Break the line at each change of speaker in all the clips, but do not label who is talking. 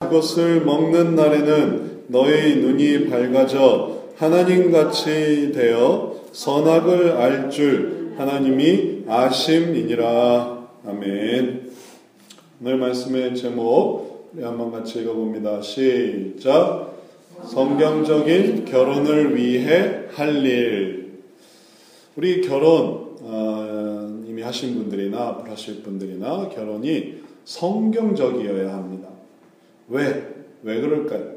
그것을 먹는 날에는 너희 눈이 밝아져 하나님같이 되어 선악을 알 줄 하나님이 아심이니라. 아멘. 오늘 말씀의 제목 우리 한번 같이 읽어봅니다. 시작. 성경적인 결혼을 위해 할 일. 우리 결혼 이미 하신 분들이나 앞으로 하실 분들이나 결혼이 성경적이어야 합니다. 왜 그럴까요?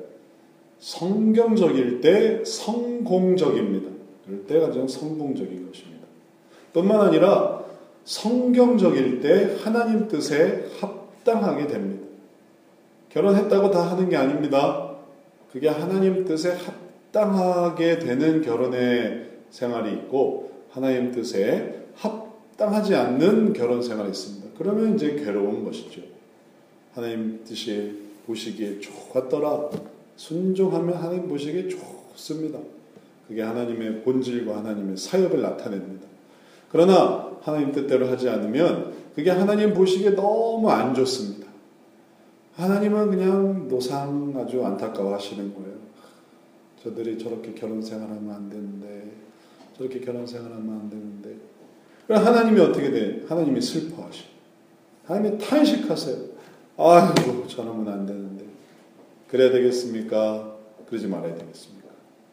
성경적일 때 성공적입니다. 그럴 때 가장 성공적인 것입니다. 뿐만 아니라 성경적일 때 하나님 뜻에 합당하게 됩니다. 결혼했다고 다 하는 게 아닙니다. 그게 하나님 뜻에 합당하게 되는 결혼의 생활이 있고 하나님 뜻에 합당하지 않는 결혼 생활이 있습니다. 그러면 이제 괴로운 것이죠. 하나님 뜻이 보시기에 좋았더라. 순종하면 하나님 보시기에 좋습니다. 그게 하나님의 본질과 하나님의 사역을 나타냅니다. 그러나 하나님 뜻대로 하지 않으면 그게 하나님 보시기에 너무 안 좋습니다. 하나님은 그냥 노상 아주 안타까워하시는 거예요. 저들이 저렇게 결혼 생활하면 안 되는데 저렇게 결혼 생활하면 안 되는데. 그럼 하나님이 어떻게 돼? 하나님이 슬퍼하셔. 하나님이 탄식하세요. 아이고 저러면 안 되는데. 그래야 되겠습니까? 그러지 말아야 되겠습니까?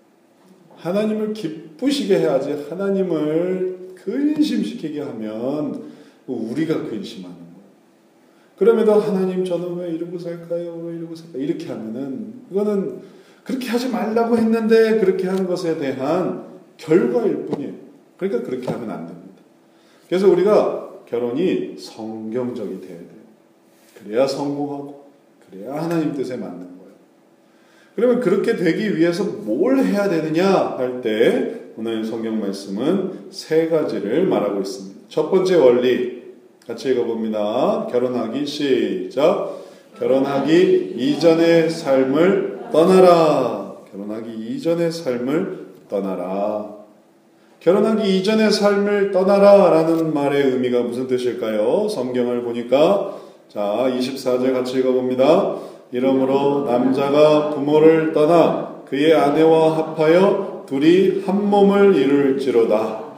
하나님을 기쁘시게 해야지. 하나님을 근심시키게 하면 우리가 근심하는 거예요. 그럼에도 하나님 저는 왜 이러고 살까요? 왜 이러고 살까요? 이렇게 하면은 그거는 그렇게 하지 말라고 했는데 그렇게 하는 것에 대한 결과일 뿐이에요. 그러니까 그렇게 하면 안 됩니다. 그래서 우리가 결혼이 성경적이 돼야 돼요. 그래야 성공하고 그래야 하나님 뜻에 맞는 거예요. 그러면 그렇게 되기 위해서 뭘 해야 되느냐 할 때 오늘 성경 말씀은 세 가지를 말하고 있습니다. 첫 번째 원리 같이 읽어봅니다. 결혼하기 시작. 결혼하기 이전의 삶을 떠나라. 결혼하기 이전의 삶을 떠나라. 결혼하기 이전의 삶을 떠나라 라는 말의 의미가 무슨 뜻일까요? 성경을 보니까 자 24절 같이 읽어봅니다. 이러므로 남자가 부모를 떠나 그의 아내와 합하여 둘이 한 몸을 이룰지로다.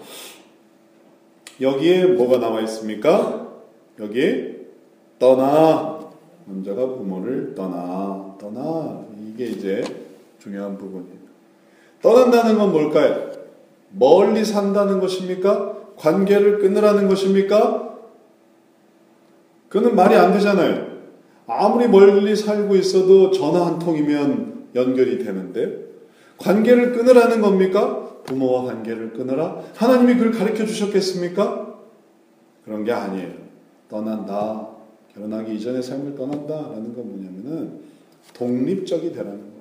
여기에 뭐가 나와 있습니까? 여기에 떠나. 남자가 부모를 떠나. 이게 이제 중요한 부분이에요. 떠난다는 건 뭘까요? 멀리 산다는 것입니까? 관계를 끊으라는 것입니까? 그건 말이 안 되잖아요. 아무리 멀리 살고 있어도 전화 한 통이면 연결이 되는데 관계를 끊으라는 겁니까? 부모와 관계를 끊으라? 하나님이 그걸 가르쳐 주셨겠습니까? 그런 게 아니에요. 떠난다. 결혼하기 이전의 삶을 떠난다 라는 건 뭐냐면은 독립적이 되라는 거예요.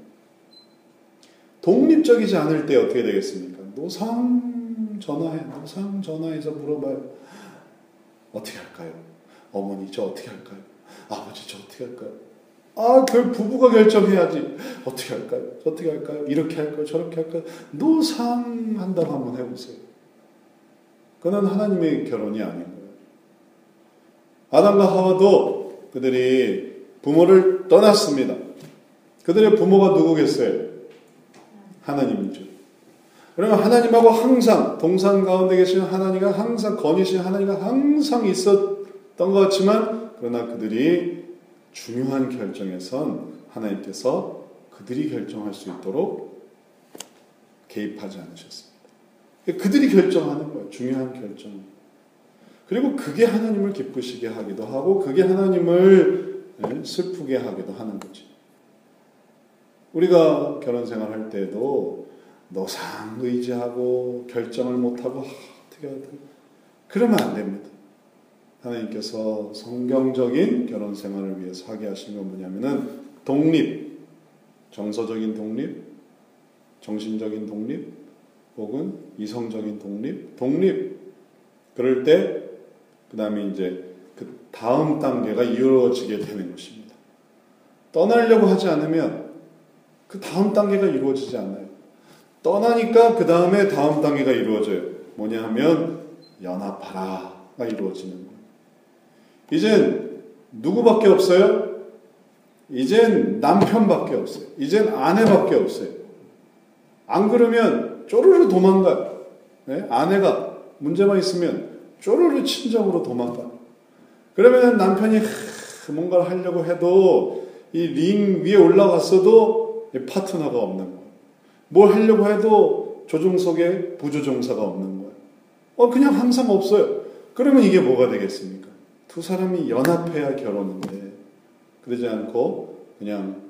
독립적이지 않을 때 어떻게 되겠습니까? 노상 전화해서 물어봐요. 어떻게 할까요? 어머니 저 어떻게 할까요? 아버지 저 어떻게 할까요? 그 부부가 결정해야지. 어떻게 할까요? 어떻게 할까요? 이렇게 할까요? 저렇게 할까요? 노상한다고 한번 해보세요. 그건 하나님의 결혼이 아닌 거예요. 아담과 하와도 그들이 부모를 떠났습니다. 그들의 부모가 누구겠어요? 하나님이죠. 그러면 하나님하고 항상 동산 가운데 계신 하나님과 항상 거니신 하나님과 항상 있었던 것 같지만 그러나 그들이 중요한 결정에선 하나님께서 그들이 결정할 수 있도록 개입하지 않으셨습니다. 그들이 결정하는 거예요. 중요한 결정. 그리고 그게 하나님을 기쁘시게 하기도 하고 그게 하나님을 슬프게 하기도 하는 거죠. 우리가 결혼 생활할 때도 노상 의지하고 결정을 못하고 어떻게 하든 그러면 안 됩니다. 하나님께서 성경적인 결혼 생활을 위해서 하게 하신 건 뭐냐면은 독립, 정서적인 독립, 정신적인 독립, 혹은 이성적인 독립. 그럴 때 그 다음에 이제 그 다음 단계가 이루어지게 되는 것입니다. 떠나려고 하지 않으면 그 다음 단계가 이루어지지 않아요. 떠나니까 그 다음에 다음 단계가 이루어져요. 뭐냐 하면 연합하라가 이루어지는 거예요. 이젠 누구밖에 없어요? 이젠 남편밖에 없어요. 이젠 아내밖에 없어요. 안 그러면 쪼르르 도망가요. 네? 아내가 문제만 있으면 쪼르르 친정으로 도망가요. 그러면 남편이 뭔가를 하려고 해도 이 링 위에 올라갔어도 파트너가 없는 거예요. 뭘 하려고 해도 조종석에 부조종사가 없는 거예요. 그냥 항상 없어요. 그러면 이게 뭐가 되겠습니까? 두 사람이 연합해야 결혼인데 그러지 않고 그냥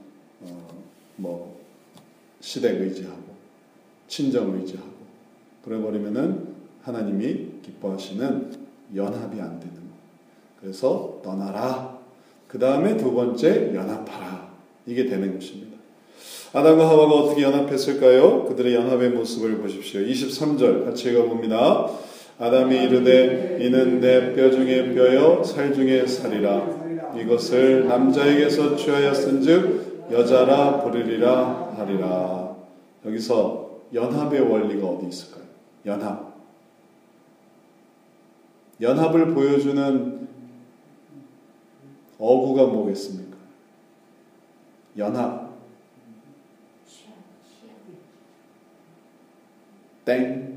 시댁 의지하고 친정 의지하고 그래버리면은 하나님이 기뻐하시는 연합이 안 되는 거예요. 그래서 떠나라. 그 다음에 두 번째 연합하라. 이게 되는 것입니다. 아담과 하와가 어떻게 연합했을까요? 그들의 연합의 모습을 보십시오. 23절 같이 읽어봅니다. 아담이 이르되 이는 내 뼈 중에 뼈요 살 중에 살이라. 이것을 남자에게서 취하였은즉 여자라 부르리라 하리라. 여기서 연합의 원리가 어디 있을까요? 연합을 보여주는 어구가 뭐겠습니까? 연합. 땡.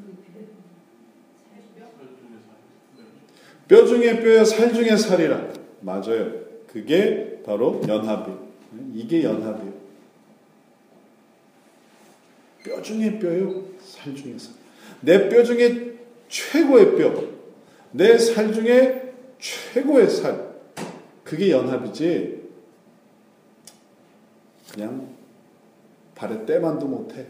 뼈 중에 뼈야 살 중에 살이라. 맞아요. 그게 바로 연합이에요. 이게 연합이에요. 뼈 중에 뼈요, 살 중에 살. 내 뼈 중에 최고의 뼈, 내 살 중에 최고의 살. 그게 연합이지. 그냥 발에 때만도 못해.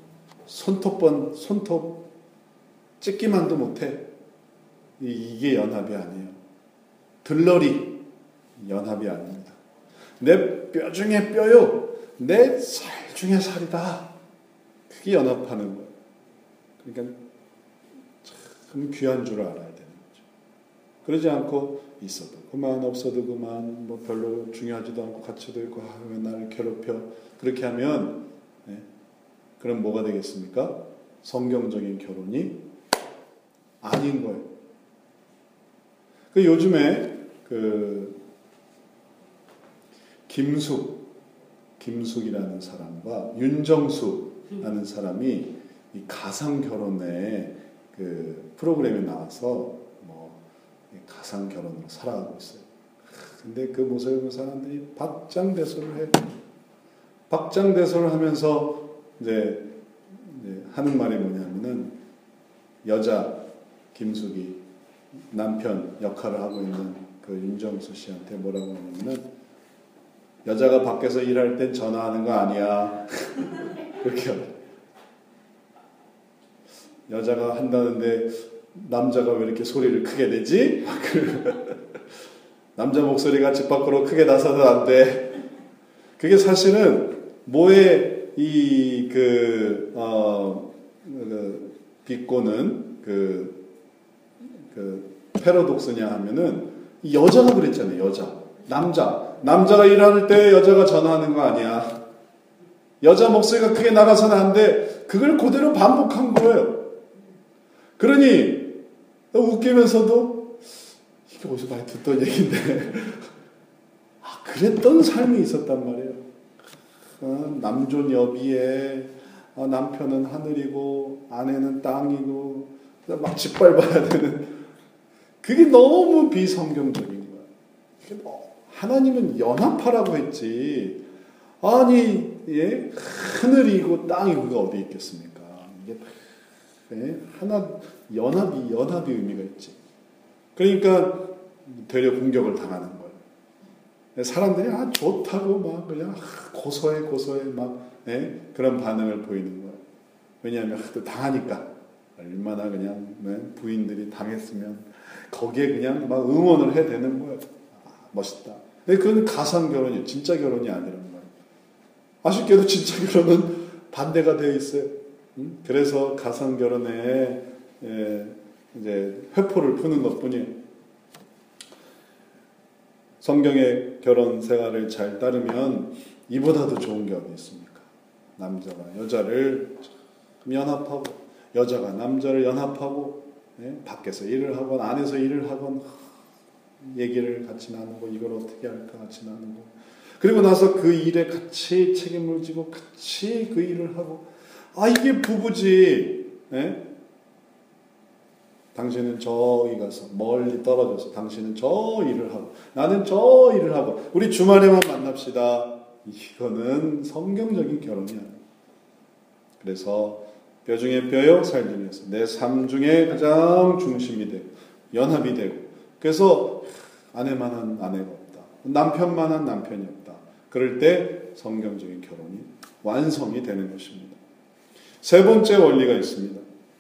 손톱 찢기만도 못해. 이게 연합이 아니에요. 들러리 연합이 아닙니다. 내 뼈 중에 뼈요, 내 살 중에 살이다. 그게 연합하는 거예요. 그러니까 참 귀한 줄 알아야 되는 거죠. 그러지 않고 있어도 그만, 없어도 그만, 별로 중요하지도 않고 가치도 있고 왜 나를 괴롭혀. 그렇게 하면 그럼 뭐가 되겠습니까? 성경적인 결혼이 아닌 거예요. 요즘에 김숙이라는 사람과 윤정수라는 사람이 이 가상 결혼의 프로그램에 나와서 가상 결혼으로 살아가고 있어요. 근데 그 모습을 보는 사람들이 박장대소를 해요. 박장대소를 하면서 이제 하는 말이 뭐냐면은 여자 김숙이 남편 역할을 하고 있는 그 윤정수 씨한테 뭐라고 하냐면은 여자가 밖에서 일할 땐 전화하는 거 아니야. 그렇게 하고 여자가 한다는데 남자가 왜 이렇게 소리를 크게 내지? 남자 목소리가 집 밖으로 크게 나서도 안 돼. 그게 사실은 뭐에 비꼬는 패러독스냐 하면은 여자가 그랬잖아요. 남자가 일할 때 여자가 전화하는 거 아니야. 여자 목소리가 크게 나가서는 안 돼. 그걸 그대로 반복한 거예요. 그러니 웃기면서도 이게 어디서 많이 듣던 얘기인데 그랬던 삶이 있었단 말이에요. 남존 여비에 남편은 하늘이고 아내는 땅이고 막 짓밟아야 되는 그게 너무 비성경적인 거야. 하나님은 연합하라고 했지. 아니 하늘이고 땅이고가 어디 있겠습니까? 이게 하나 연합이 의미가 있지. 그러니까 되려 공격을 당하는 거예요. 사람들이 좋다고 막 그냥 고소해 막 그런 반응을 보이는 거예요. 왜냐하면 또 당하니까 얼마나 그냥 부인들이 당했으면 거기에 그냥 막 응원을 해야 되는 거예요. 멋있다. 근데 그건 가상 결혼이 진짜 결혼이 아니라는 거예요. 아쉽게도 진짜 결혼은 반대가 되어 있어요. 그래서 가상 결혼에 이제 회포를 푸는 것뿐이에요. 성경의 결혼 생활을 잘 따르면 이보다도 좋은 게 어디 있습니까? 남자가 여자를 연합하고 여자가 남자를 연합하고 밖에서 일을 하건 안에서 일을 하건 얘기를 같이 나누고 이걸 어떻게 할까 같이 나누고 그리고 나서 그 일에 같이 책임을 지고 같이 그 일을 하고, 이게 부부지. 예? 당신은 저기 가서 멀리 떨어져서 당신은 저 일을 하고 나는 저 일을 하고 우리 주말에만 만납시다. 이거는 성경적인 결혼이 아니에요. 그래서 뼈 중에 뼈요 살 중에서 내 삶 중에 가장 중심이 되고 연합이 되고, 그래서 아내만한 아내가 없다, 남편만한 남편이 없다. 그럴 때 성경적인 결혼이 완성이 되는 것입니다. 세 번째 원리가 있습니다.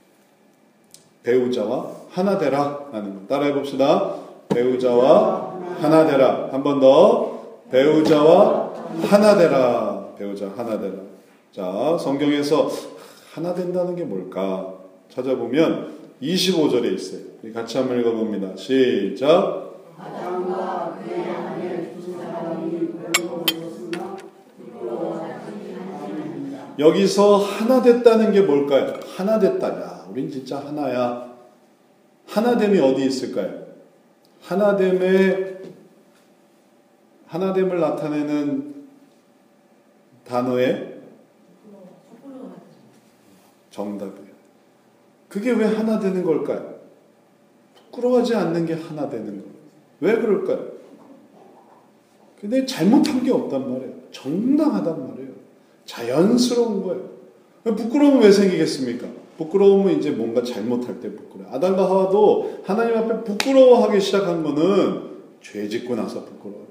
배우자와 하나 되라 라는 것. 따라해 봅시다. 배우자와 하나 되라. 한 번 더. 배우자와 하나 되라. 배우자 하나 되라. 자, 성경에서 하나 된다는 게 뭘까? 찾아보면 25절에 있어요. 같이 한번 읽어봅니다. 시작. 아담과 그의 아내 두 사람이 벌거벗었으나 여기서 하나 됐다는 게 뭘까요? 하나 됐다. 야, 우린 진짜 하나야. 하나됨이 어디 있을까요? 하나됨을 나타내는 단어의 정답이에요. 그게 왜 하나 되는 걸까요? 부끄러워하지 않는 게 하나 되는 거예요. 왜 그럴까요? 근데 잘못한 게 없단 말이에요. 정당하단 말이에요. 자연스러운 거예요. 부끄러움은 왜 생기겠습니까? 부끄러움은 이제 뭔가 잘못할 때 부끄러워요. 아담과 하와도 하나님 앞에 부끄러워하기 시작한 거는 죄 짓고 나서 부끄러워요.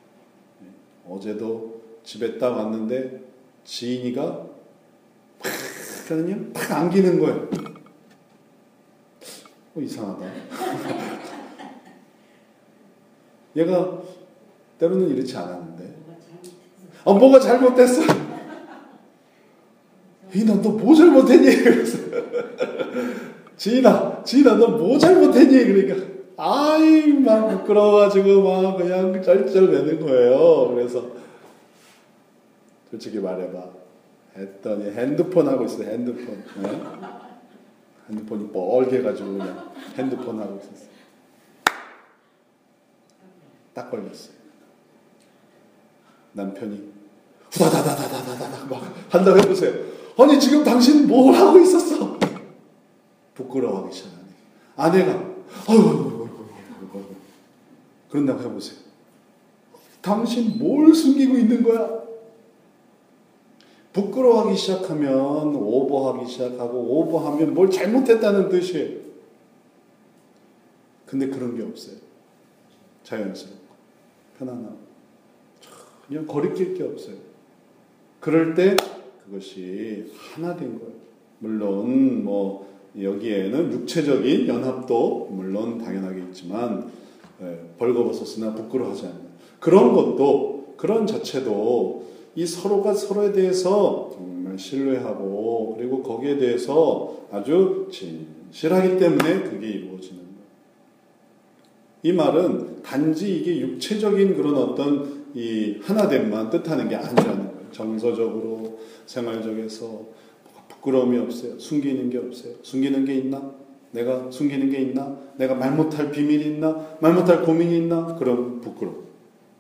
어제도 집에 딱 왔는데 지인이가 팍 안기는 거예요. 이상하다. 얘가 때로는 이렇지 않았는데 뭐가 잘못됐어. 너 뭐 잘못했니? 그래서 지인아 너 뭐 잘못했니? 그러니까 막 부끄러워가지고 막 그냥 쩔쩔 매는 거예요. 그래서 솔직히 말해봐 했더니 핸드폰 하고 있어요. 핸드폰. 네? 핸드폰이 뻘게 가지고 그냥 핸드폰 하고 있었어요. 딱 걸렸어요. 남편이 후다다다다다다다 막 한다고 해보세요. 아니 지금 당신 뭘 하고 있었어? 부끄러워하기 시작하네. 아내가 그런다고 해보세요. 당신 뭘 숨기고 있는 거야? 부끄러워하기 시작하면 오버하기 시작하고, 오버하면 뭘 잘못했다는 뜻이에요. 근데 그런 게 없어요. 자연스럽고 편안하고 전혀 거리낄 게 없어요. 그럴 때 그것이 하나 된 거예요. 물론 여기에는 육체적인 연합도 물론 당연하게 있지만 벌거벗었으나 부끄러워하지 않는 그런 것도, 그런 자체도 이 서로가 서로에 대해서 정말 신뢰하고 그리고 거기에 대해서 아주 진실하기 때문에 그게 이루어지는 거예요. 이 말은 단지 이게 육체적인 그런 어떤 이 하나됨만 뜻하는 게 아니라는 거예요. 정서적으로 생활적에서 부끄러움이 없어요. 숨기는 게 없어요. 숨기는 게 있나? 내가 숨기는 게 있나? 내가 말 못할 비밀이 있나? 말 못할 고민이 있나? 그런 부끄러움.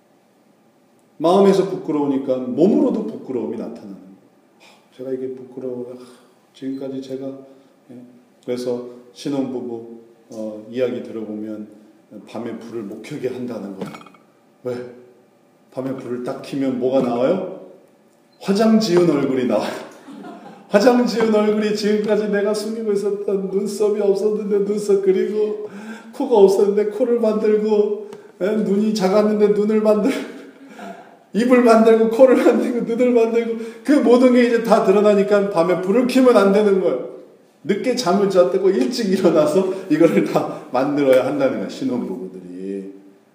마음에서 부끄러우니까 몸으로도 부끄러움이 나타나는 거예요. 제가 이게 부끄러워요. 지금까지 제가 그래서 신혼부부 이야기 들어보면 밤에 불을 못 켜게 한다는 거예요. 왜? 밤에 불을 딱 켜면 뭐가 나와요? 화장 지은 얼굴이 나와요. 화장 지은 얼굴이 지금까지 내가 숨기고 있었던 눈썹이 없었는데 눈썹 그리고, 코가 없었는데 코를 만들고, 눈이 작았는데 눈을 만들고, 입을 만들고 코를 만들고 눈을 만들고, 그 모든 게 이제 다 드러나니까 밤에 불을 켜면 안 되는 거예요. 늦게 잠을 잤다고 일찍 일어나서 이거를 다 만들어야 한다는 거예요. 신혼부부들이.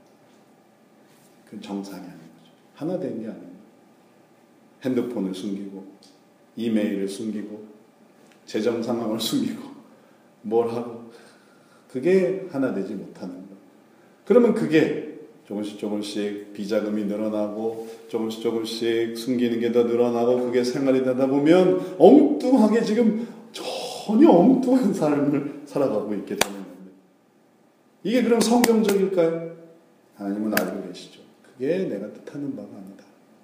그 정상이 아닌 거죠. 하나 된 게 아닌 거예요. 핸드폰을 숨기고, 이메일을 숨기고, 재정 상황을 숨기고, 뭘 하고, 그게 하나 되지 못하는 거예요. 그러면 그게 조금씩 비자금이 늘어나고 조금씩 숨기는 게 더 늘어나고 그게 생활이 되다 보면 엉뚱하게 지금 전혀 엉뚱한 삶을 살아가고 있게 되는 겁니다. 이게 그럼 성경적일까요? 하나님은 알고 계시죠. 그게 내가 뜻하는 바가 아니다.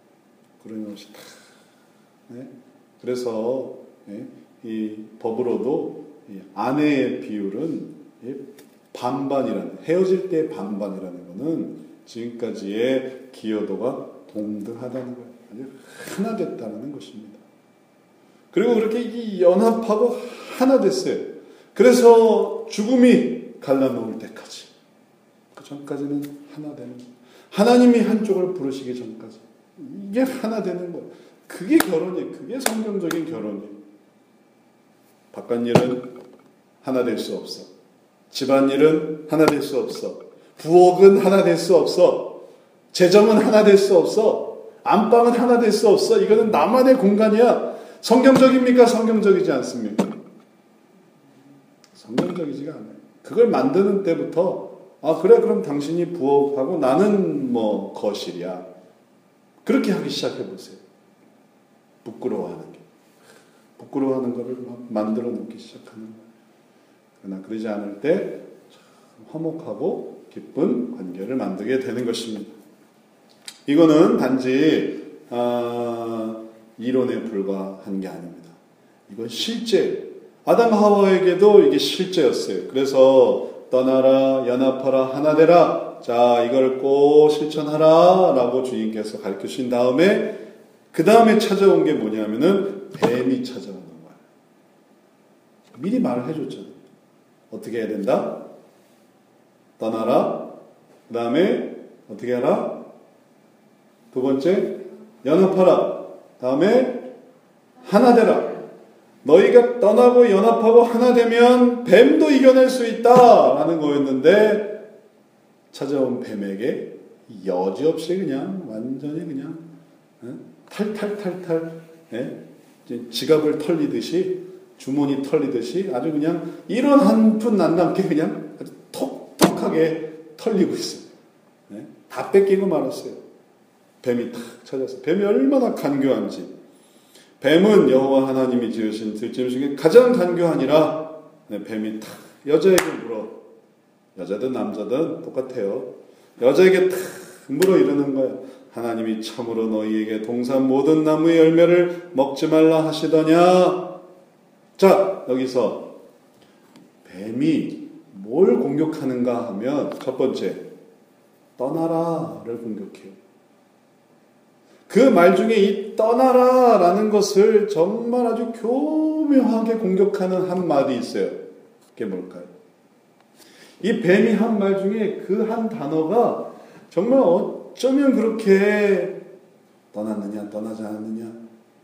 그런 것이 다. 네? 그래서 이 법으로도 이 아내의 비율은 반반이라는, 헤어질 때 반반이라는 것은 지금까지의 기여도가 동등하다는 거예요. 아주 하나 됐다는 것입니다. 그리고 그렇게 연합하고 하나 됐어요. 그래서 죽음이 갈라놓을 때까지, 그 전까지는 하나 되는 거예요. 하나님이 한쪽을 부르시기 전까지 이게 하나 되는 거예요. 그게 결혼이에요. 그게 성경적인 결혼이에요. 바깥일은 하나 될 수 없어. 집안일은 하나 될 수 없어. 부엌은 하나 될 수 없어. 재정은 하나 될 수 없어. 안방은 하나 될 수 없어. 이거는 나만의 공간이야. 성경적입니까? 성경적이지 않습니까? 성경적이지가 않아요. 그걸 만드는 때부터 그래, 그럼 당신이 부엌하고 나는 뭐 거실이야. 그렇게 하기 시작해 보세요. 부끄러워하는 게. 부끄러워하는 거를 막 만들어 놓기 시작하는 거예요. 그러나 그러지 않을 때 화목하고 기쁜 관계를 만들게 되는 것입니다. 이거는 단지 이론에 불과한 게 아닙니다. 이건 실제, 아담 하와에게도 이게 실제였어요. 그래서 떠나라, 연합하라, 하나 되라. 자, 이걸 꼭 실천하라 라고 주님께서 가르쳐 주신 다음에 그 다음에 찾아온 게 뭐냐면은 뱀이 찾아오는 거예요. 미리 말을 해줬잖아요. 어떻게 해야 된다? 떠나라. 그 다음에 어떻게 하라? 두 번째, 연합하라. 다음에 하나 되라. 너희가 떠나고 연합하고 하나 되면 뱀도 이겨낼 수 있다라는 거였는데 찾아온 뱀에게 여지없이 그냥 완전히 그냥 탈탈탈탈 지갑을 털리듯이 주머니 털리듯이 아주 그냥 이런 한 푼 안 남게 그냥 아주 톡톡하게 털리고 있어요. 다 뺏기고 말았어요. 뱀이 탁 찾아서. 뱀이 얼마나 간교한지. 뱀은 여호와 하나님이 지으신 들짐 중에 가장 간교하니라. 뱀이 탁 여자에게 물어. 여자든 남자든 똑같아요. 여자에게 탁 물어 이러는 거예요. 하나님이 참으로 너희에게 동산 모든 나무의 열매를 먹지 말라 하시더냐. 자, 여기서 뱀이 뭘 공격하는가 하면 첫 번째, 떠나라를 공격해요. 그 말 중에 이 떠나라라는 것을 정말 아주 교묘하게 공격하는 한 말이 있어요. 그게 뭘까요? 이 뱀이 한 말 중에 그 한 단어가 정말 어쩌면 그렇게 떠났느냐 떠나지 않았느냐,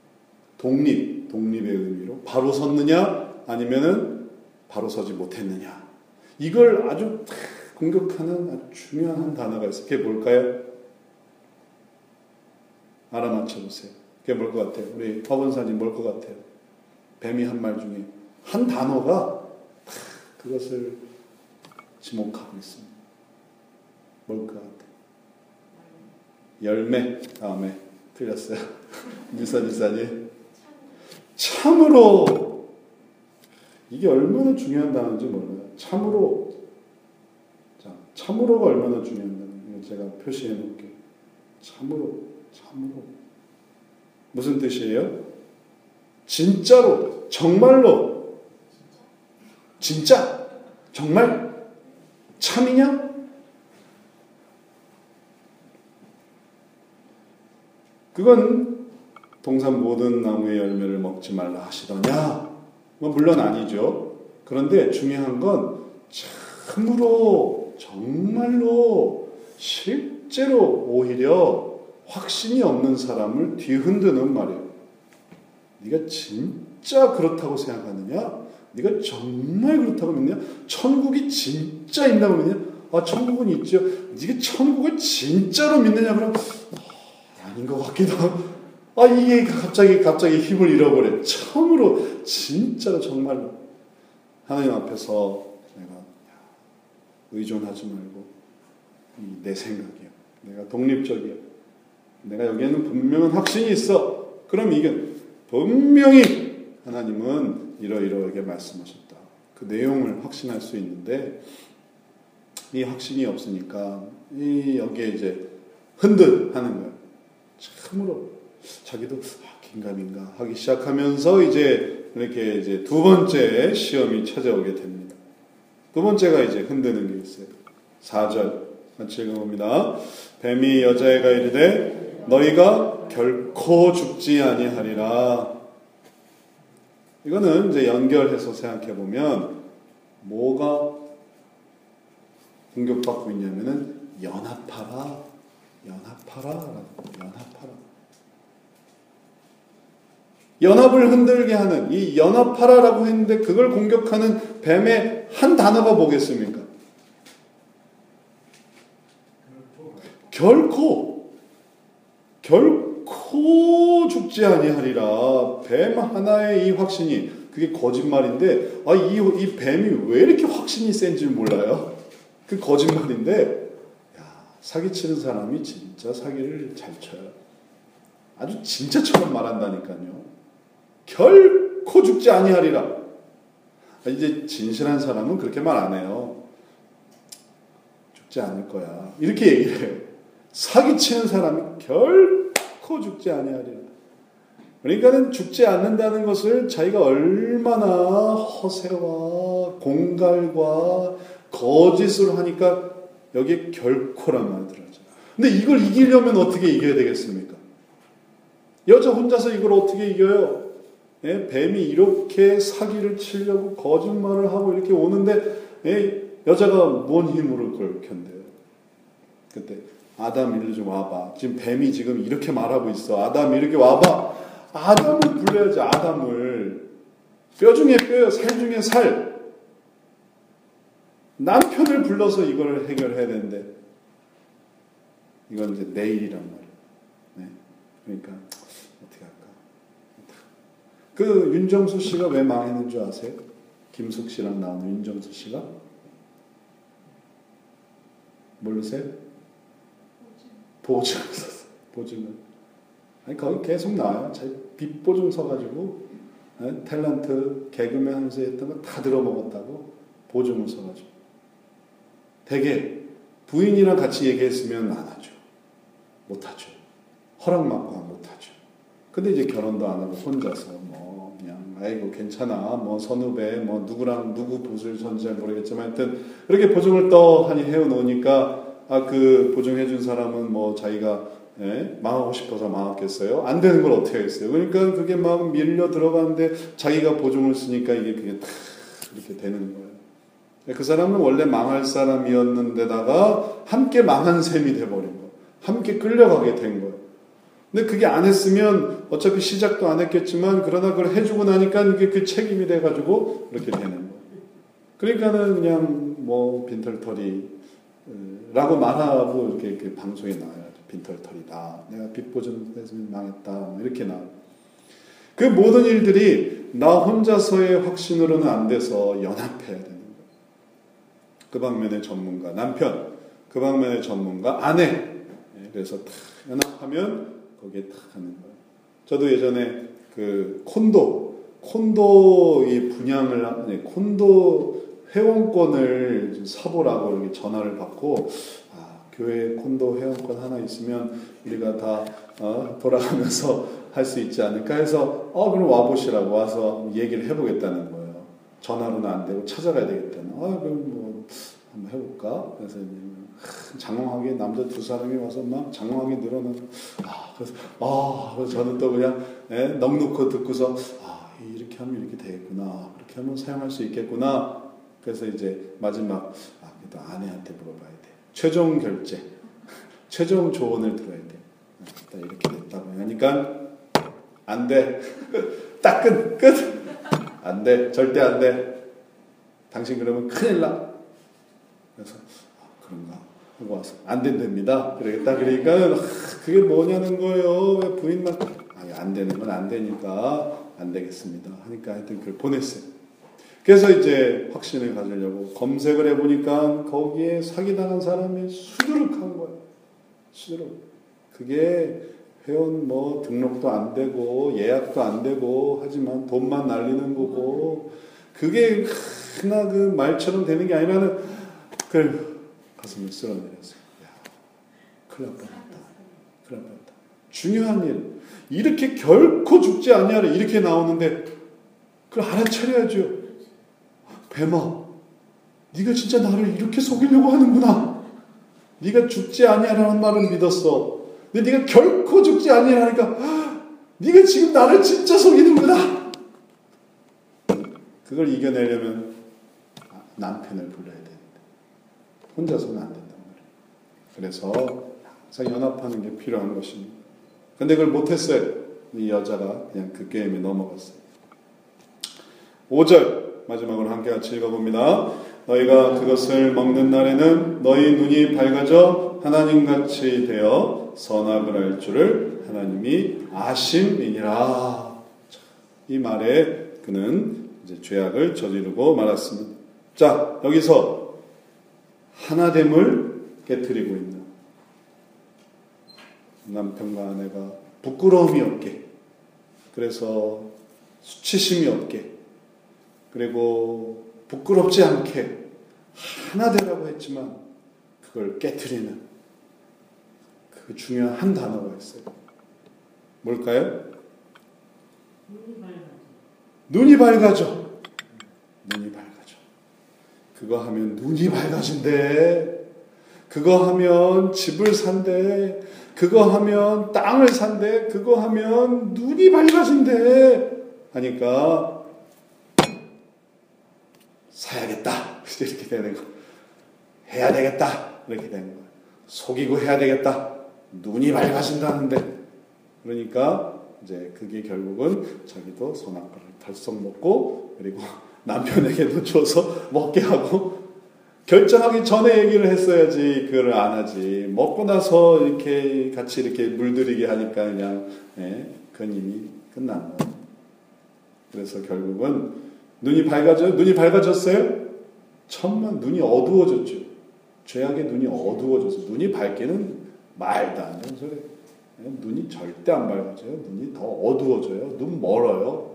독립의 의미로 바로 섰느냐 아니면은 바로 서지 못했느냐, 이걸 아주 공격하는 아주 중요한 한 단어가 있어요. 그게 뭘까요? 알아맞혀보세요. 그게 뭘 것 같아요? 우리 허건사님 뭘 것 같아요? 뱀이 한 말 중에 한 단어가 그것을 지목하고 있습니다. 뭘 것 같아요? 열매. 다음에 틀렸어요. 미사님. 참으로. 이게 얼마나 중요한 단어인지 몰라요. 참으로. 자, 참으로가 얼마나 중요한 단어인지 제가 표시해 놓을게요. 참으로. 무슨 뜻이에요? 진짜로, 정말로. 진짜? 정말? 참이냐? 그건 동산 모든 나무의 열매를 먹지 말라 하시더냐? 물론 아니죠. 그런데 중요한 건 참으로, 정말로, 실제로 오히려 확신이 없는 사람을 뒤흔드는 말이에요. 네가 진짜 그렇다고 생각하느냐? 네가 정말 그렇다고 믿느냐? 천국이 진짜 있다고 믿느냐? 천국은 있죠. 네가 천국을 진짜로 믿느냐? 그럼 아닌 것 같기도 하고, 이게 갑자기 힘을 잃어버려. 참으로, 진짜로, 정말로 하나님 앞에서 내가 의존하지 말고 내 생각이야. 내가 독립적이야. 내가 여기에는 분명한 확신이 있어. 그럼 이게 분명히 하나님은 이러이러하게 말씀하셨다. 그 내용을 확신할 수 있는데 이 확신이 없으니까 여기에 이제 흔들하는 거예요. 참으로 자기도 긴가민가 하기 시작하면서 이제 이렇게 이제 두 번째 시험이 찾아오게 됩니다. 두 번째가 이제 흔드는 게 있어요. 4절 같이 읽어봅니다. 뱀이 여자애가 이르되 너희가 결코 죽지 아니하리라. 이거는 이제 연결해서 생각해 보면 뭐가 공격받고 있냐면은 연합하라. 연합을 흔들게 하는 이 연합하라라고 했는데 그걸 공격하는 뱀의 한 단어가 뭐겠습니까? 결코 죽지 아니하리라. 뱀 하나의 이 확신이 그게 거짓말인데 이 뱀이 왜 이렇게 확신이 센지 몰라요. 그 거짓말인데 사기치는 사람이 진짜 사기를 잘 쳐요. 아주 진짜처럼 말한다니까요. 결코 죽지 아니하리라. 이제 진실한 사람은 그렇게 말 안 해요. 죽지 않을 거야. 이렇게 얘기를 해요. 사기치는 사람이 결코 죽지 아니하리라. 그러니까는 죽지 않는다는 것을 자기가 얼마나 허세와 공갈과 거짓으로 하니까 여기에 결코란 말이 들어가죠. 근데 이걸 이기려면 어떻게 이겨야 되겠습니까? 여자 혼자서 이걸 어떻게 이겨요? 뱀이 이렇게 사기를 치려고 거짓말을 하고 이렇게 오는데 여자가 뭔 힘으로 그걸 견뎌요? 그때 아담 일로 좀 와봐. 지금 뱀이 지금 이렇게 말하고 있어. 아담 이렇게 와봐. 아담을 불러야지. 아담을. 뼈 중에 뼈, 살 중에 살. 남편을 불러서 이걸 해결해야 되는데 이건 이제 내일이란 말이에요. 네. 그러니까 어떻게 할까? 그 윤정수 씨가 왜 망했는 줄 아세요? 김숙 씨랑 나오는 윤정수 씨가? 모르세요? 보증을 썼어. 보증을. 아니 거기 계속 나와요. 자기 빚보증 서가지고 탤런트 개그맨 하면서 했던 거 다 들어먹었다고 보증을 서가지고. 되게 부인이랑 같이 얘기했으면 안 하죠. 못하죠. 허락받고 못하죠. 근데 이제 결혼도 안 하고 혼자서 뭐 그냥 아이고 괜찮아 뭐 선후배 뭐 누구랑 누구 붓을 선지 잘 모르겠지만 하여튼 이렇게 보증을 떠하니 해놓으니까 그 보증해준 사람은 뭐 자기가 망하고 싶어서 망했겠어요? 안 되는 걸 어떻게 하겠어요? 그러니까 그게 막 밀려 들어가는데 자기가 보증을 쓰니까 그게 다 이렇게 되는 거예요. 그 사람은 원래 망할 사람이었는데다가 함께 망한 셈이 돼버린 거예요. 함께 끌려가게 된 거예요. 근데 그게 안 했으면 어차피 시작도 안 했겠지만 그러나 그걸 해주고 나니까 이게 그 책임이 돼가지고 이렇게 되는 거예요. 그러니까는 그냥 뭐 빈털터리라고 말하고 이렇게 방송에 나와요. 빈털터리다. 내가 빚보증 했으면 망했다. 이렇게 나와요. 그 모든 일들이 나 혼자서의 확신으로는 안 돼서 연합해야 되는 거예요. 그 방면의 전문가 남편, 그 방면의 전문가 아내. 그래서 탁 연합하면 거기에 탁 하는 거예요. 저도 예전에 그 콘도 이 분양을 콘도 회원권을 사보라고 이렇게 전화를 받고 교회 콘도 회원권 하나 있으면 우리가 다 돌아가면서 할 수 있지 않을까 해서 그럼 와보시라고 와서 얘기를 해보겠다는 거예요. 전화로는 안 되고 찾아가야 되겠다는. 그럼 뭐 한번 해볼까? 그래서 장황하게 남자 두 사람이 와서 막 장황하게 늘어나서 그래서 저는 또 그냥 넋놓고 듣고서 이렇게 하면 이렇게 되겠구나. 그렇게 하면 사용할 수 있겠구나. 그래서 이제 마지막 그래도 아내한테 물어봐야 돼. 최종 결제, 최종 조언을 들어야 돼. 이렇게 됐다고 하니까 안 돼. 딱 끝. 안 돼. 절대 안 돼. 당신 그러면 큰일 나. 그래서 그런가 하고 와서 안 된답니다. 그러겠다. 그러니까 그게 뭐냐는 거예요. 왜 부인만 안 되는 건 안 되니까 안 되겠습니다. 하니까 하여튼 그걸 보냈어요. 그래서 이제 확신을 가지려고 검색을 해보니까 거기에 사기당한 사람이 수두룩한 거예요. 수두룩. 그게 회원 뭐 등록도 안 되고 예약도 안 되고 하지만 돈만 날리는 거고 그게 하나 그 말처럼 되는 게 아니라는 그 가슴을 쓸어내렸어요. 큰일 날 뻔했다. 중요한 일. 이렇게 결코 죽지 아니하라 이렇게 나오는데 그걸 알아차려야죠. 뱀아, 네가 진짜 나를 이렇게 속이려고 하는구나. 네가 죽지 아니하라는 말은 믿었어. 근데 네가 결코 죽지 아니하라니까 네가 지금 나를 진짜 속이는구나. 그걸 이겨내려면 남편을 불러야 되는데 혼자서는 안 된단 말이에요. 그래서 항상 연합하는 게 필요한 것입니다. 근데 그걸 못했어요. 이 여자가 그냥 그 게임에 넘어갔어요. 5절 마지막으로 함께 같이 읽어봅니다. 너희가 그것을 먹는 날에는 너희 눈이 밝아져 하나님같이 되어 선악을 알 줄을 하나님이 아심이니라. 이 말에 그는 이제 죄악을 저지르고 말았습니다. 자, 여기서 하나됨을 깨뜨리고 있는 남편과 아내가 부끄러움이 없게, 그래서 수치심이 없게, 그리고 부끄럽지 않게 하나 되라고 했지만 그걸 깨트리는 그 중요한 한 단어가 있어요. 뭘까요? 눈이 밝아져. 눈이 밝아져. 그거 하면 눈이 밝아진대. 그거 하면 집을 산대. 그거 하면 땅을 산대. 그거 하면 눈이 밝아진대. 하니까 사야겠다. 이렇게 되는 거. 해야 되겠다. 이렇게 되는 거예요. 속이고 해야 되겠다. 눈이 밝아진다는데. 그러니까 이제 그게 결국은 자기도 선악과를 덜썩 먹고 그리고 남편에게도 줘서 먹게 하고 결정하기 전에 얘기를 했어야지 그걸 안 하지. 먹고 나서 이렇게 같이 이렇게 물들이게 하니까 그냥 그건 이미 끝난 거예요. 그래서 결국은 눈이 밝아져요? 눈이 밝아졌어요? 천만 눈이 어두워졌죠. 죄악의 눈이 어두워져서 눈이 밝기는 말도 안 되는 소리예요. 눈이 절대 안 밝아져요. 눈이 더 어두워져요. 눈 멀어요.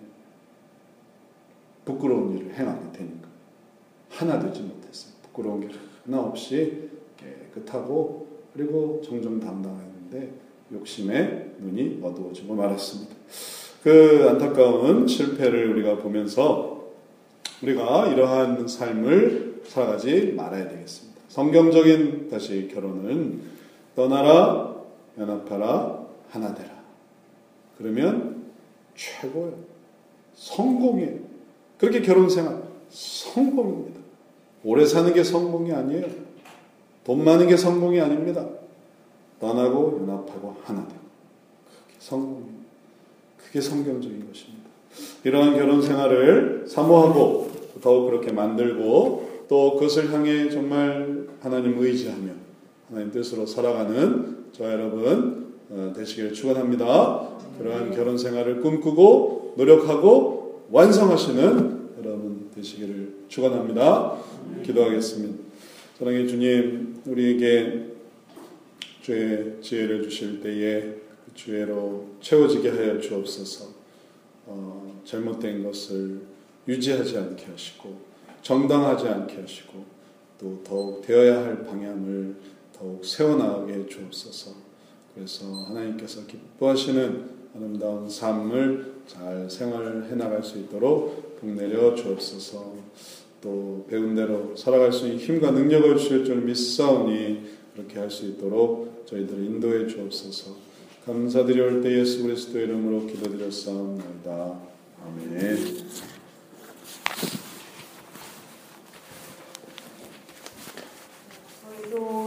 부끄러운 일을 행하게 되니까. 하나 되지 못했어요. 부끄러운 게 하나 없이 깨끗하고 그리고 정정당당했는데 욕심에 눈이 어두워지고 말았습니다. 그 안타까운 실패를 우리가 보면서 우리가 이러한 삶을 살아가지 말아야 되겠습니다. 성경적인 다시 결혼은 떠나라, 연합하라, 하나 되라. 그러면 최고예요. 성공이에요. 그렇게 결혼생활 성공입니다. 오래 사는 게 성공이 아니에요. 돈 많은 게 성공이 아닙니다. 떠나고 연합하고 하나 되고 그게 성공입니다. 그게 성경적인 것입니다. 이러한 결혼생활을 사모하고 더욱 그렇게 만들고 또 그것을 향해 정말 하나님 의지하며 하나님 뜻으로 살아가는 저와 여러분 되시기를 축원합니다. 그러한 결혼생활을 꿈꾸고 노력하고 완성하시는 여러분 되시기를 축원합니다. 기도하겠습니다. 사랑의 주님, 우리에게 주의 지혜를 주실 때에 그 지혜로 채워지게 하여 주옵소서. 잘못된 것을 유지하지 않게 하시고 정당하지 않게 하시고 또 더욱 되어야 할 방향을 더욱 세워나가게 해 주옵소서. 그래서 하나님께서 기뻐하시는 아름다운 삶을 잘 생활해 나갈 수 있도록 복내려 주옵소서. 또 배운 대로 살아갈 수 있는 힘과 능력을 주실 줄 믿사오니 그렇게 할 수 있도록 저희들을 인도해 주옵소서. 감사드릴 때 예수 그리스도의 이름으로 기도드렸사옵나이다. 아멘.
또